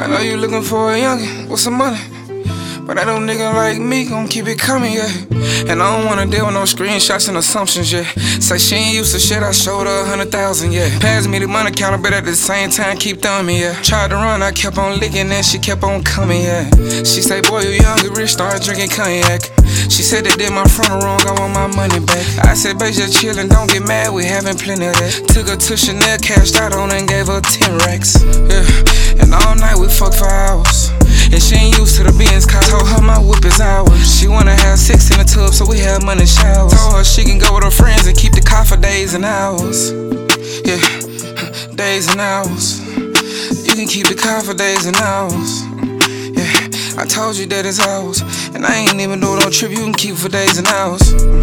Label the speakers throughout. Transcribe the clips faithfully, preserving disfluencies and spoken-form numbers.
Speaker 1: I know you looking for a youngin' with some money, but that old nigga like me gon' keep it coming, yeah. And I don't wanna deal with no screenshots and assumptions, yeah. Say she ain't used to shit, I showed her a hundred thousand, yeah. Pass me the money counter, but at the same time keep throwing me, yeah. Tried to run, I kept on licking and she kept on coming, yeah. She say, boy, you young and rich, start drinking cognac. She said they did my front wrong, I want my money back. I said, babe, just chillin', don't get mad, we having plenty of that. Took her to Chanel, cashed out on her and gave her ten racks, yeah. And all night we fucked for hours. And she ain't used to the Benz car. Told her my whip is ours. She wanna have sex in the tub, so we have money showers. Told her she can go with her friends and keep the car for days and hours. Yeah, days and hours. You can keep the car for days and hours. Yeah, I told you that it's ours. And I ain't even doing no trip, you can keep it for days and hours.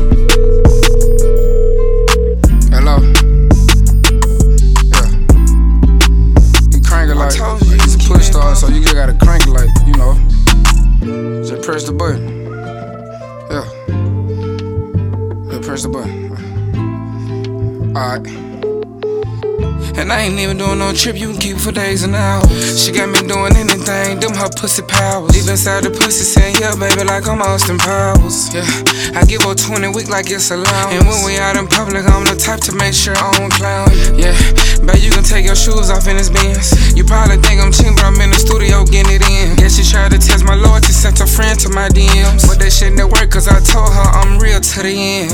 Speaker 1: Hello? Yeah. You crank it like it's a push start, so you just gotta crank it like, you know. Just press the button. Yeah. Yeah, press the button. Alright. And I ain't even doing no trip, you can keep it for days and hours. She got me doing anything, them her pussy powers. Deep inside the pussy saying, yeah, baby, like I'm Austin Powers. Yeah, I give her twenty weeks like it's allowance. And when we out in public, I'm the type to make sure I don't clown you. Yeah, babe, you can take your shoes off in this Benz. You probably think I'm cheap, but I'm in the studio getting it in. Guess she tried to test my loyalty, sent a friend to my D Ms. But that shit didn't work, cause I told her I'm real to the end.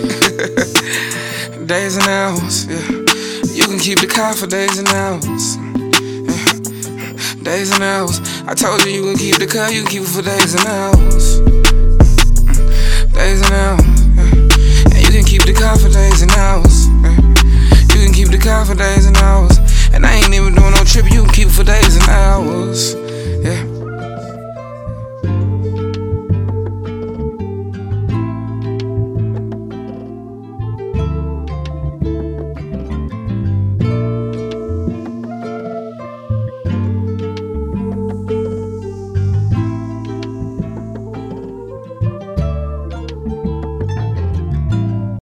Speaker 1: Days and hours, yeah. You can keep the car for days and hours, yeah. Days and hours. I told you you can keep the car, you can keep it for days and hours, days and hours, yeah. And you can keep the car for days and hours.